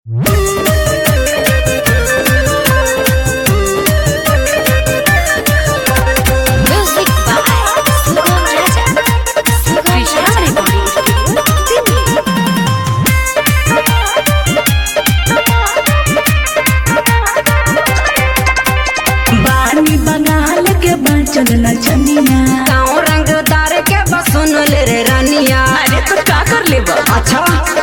चलना चनिया गाँव रंगदार के बसुन ले रे रानिया। अरे तो का कर ले अच्छा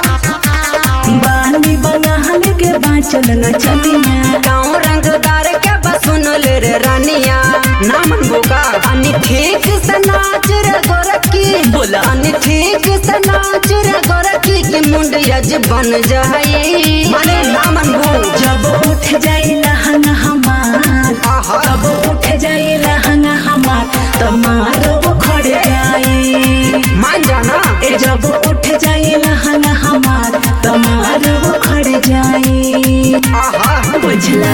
बानी बंगाल के चलना चनिया गाँव रंगदार के बसुन ले रे रानिया। ना मन बोका अन्नी ठीक से नाच रे गोरखी बोला अन्नी ठीक से नाच रे गोरखी की मुंडिया बन जाई माने ना मन भू जब उठ जाई लहंगा हमार जब उठ जाई लहंगा हमार तमारो खड़ जाई मान जाना ए जब उठ जाई लहंगा हमार तमारो खड़ जाई बुझला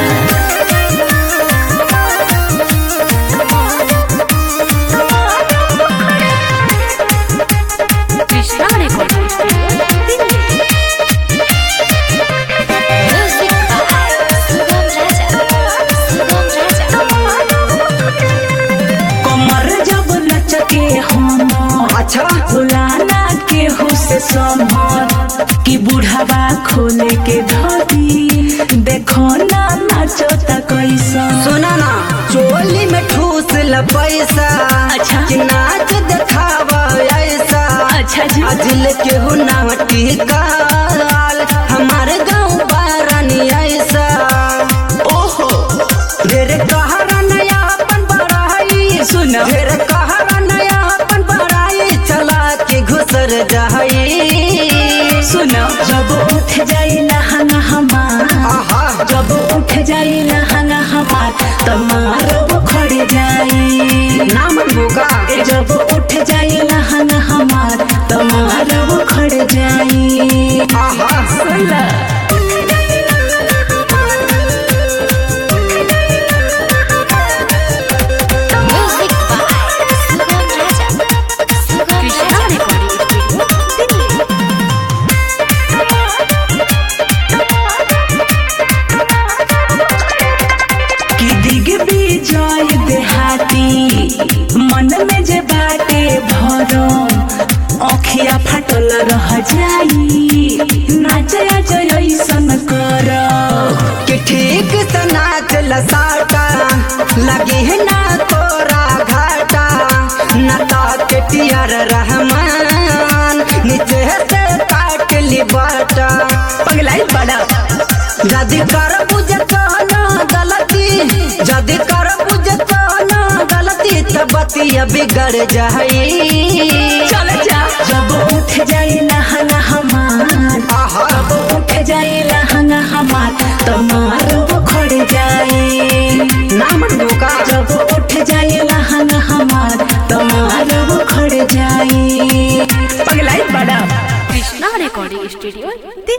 अच्छा फुलाना के हुसे समर कि बुढ़ावा खोले के धोती देखो ना नाचो ता कैसा सुना ना चोली में ठूस ल पैसा अच्छा कि नाच दिखावा ऐसा अच्छा जी अजिल के हो नाटी काल हमारे गाँव बारानी ऐसा ओहो ढेर कहरा नया अपन बढ़ाई सुना ढेर कहरा नया अपन बढ़ाई चला के घुसर जाई सुना जब उठ जाई लहंगा हमार जब उठ जाई लहंगा हमार तमारो खड़ जाई ना मन बोका जब उठ जाई लहंगा हमार तमारो खड़ जाई सुना मन में जे बाटे भरो अखिया फाटल रह जाई नाचया जयसन कर कि ठीक से नाच लसाटा लगी है ना तोरा घाटा नता के टियर रहमान नीचे से काट ली बाटा पगलाई बड़ा जदि कर बुझ कहना गलती जदि कर बुझ कहना गलती तब बतिया बिगड़ जाई चल जा जब उठ जाई लहंगा हमार जब उठ जाई लहंगा हमार तमारो खड़ जाई ना मन बोका जब उठ जाई लहंगा हमार तमारो खड़ जाई पगलाई बड़ा कृष्णा रिकॉर्डिंग स्टूडियो।